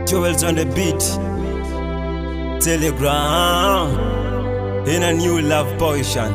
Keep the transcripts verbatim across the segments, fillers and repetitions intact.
Joel's on the beat. Telegram in a new love potion.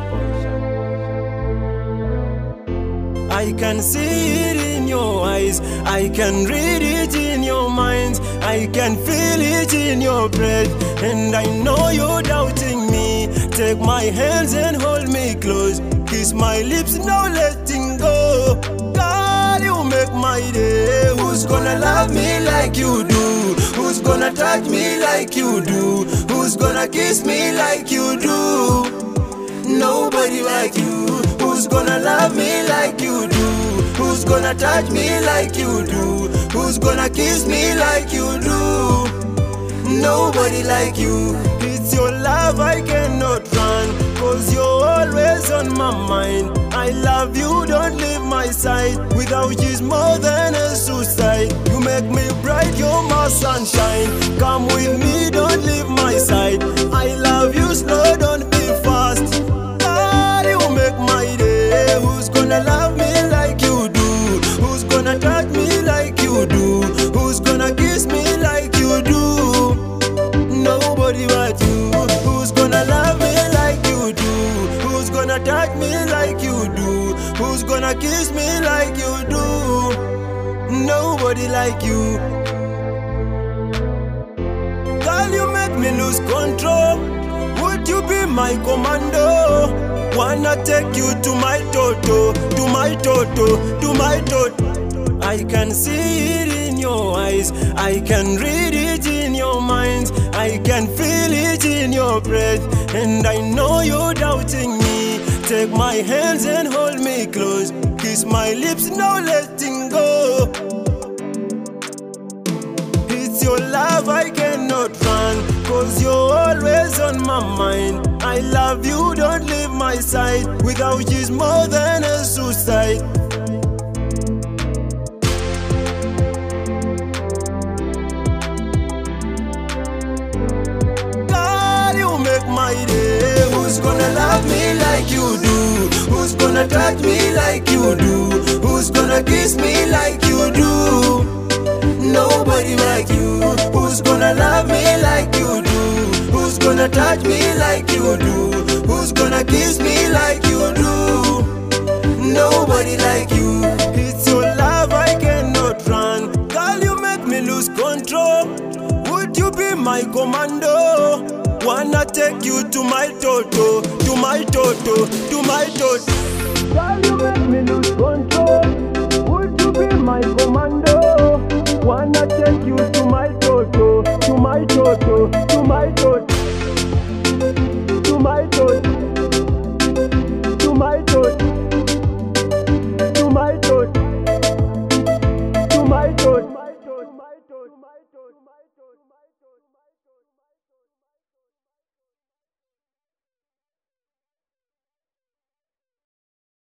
I can see it in your eyes, I can read it in your mind, I can feel it in your breath, and I know you're doubting me. Take my hands and hold me close, kiss my lips, no letting go. God, you make my day. Who's gonna love me like you do? Who's gonna touch me like you do? Who's gonna kiss me like you do? Nobody like you. Who's gonna love me like you do? Who's gonna touch me like you do? Who's gonna kiss me like you do? Nobody like you. It's your love I cannot run, cause you're always on my mind. I love you, don't leave my side. Without you is more than a suicide. You make me bright, you're my sunshine. Come with me, don't leave my side. I love you slow, don't be fast. God, you make my day. Who's gonna love me like you do? Who's gonna touch me like you do? Who's gonna kiss me like you do? Nobody but you. Who's gonna love me like you do? Who's gonna touch me like you do? Who's gonna kiss me like you do? Nobody like you. Girl, you make me lose control. Would you be my commando? Wanna take you to my toto, to my toto, to my toto. I can see it in your eyes, I can read it in your mind, I can feel it in your breath, and I know you're doubting me. Take my hands and hold me close, kiss my lips, no letting go. It's your love I cannot run, cause you're always on my mind. I love you, don't leave my side. Without you is more than a suicide. God, you make my day. Who's gonna love me like you do? Who's gonna touch me like you do? Who's gonna kiss me like you do? Nobody like you. Who's gonna love me like you do? Who's gonna touch me like you do? Who's gonna kiss me like you do? Nobody like you. It's your love I cannot run. Girl, you make me lose control. Would you be my commando? Wanna take you to my toto, to my toto, to my toto. Girl, you make me lose control. Would you be my commando? Wanna take you to my toto, to my toto, to my toto, to my toto, to my toto, to my toto, to my toto.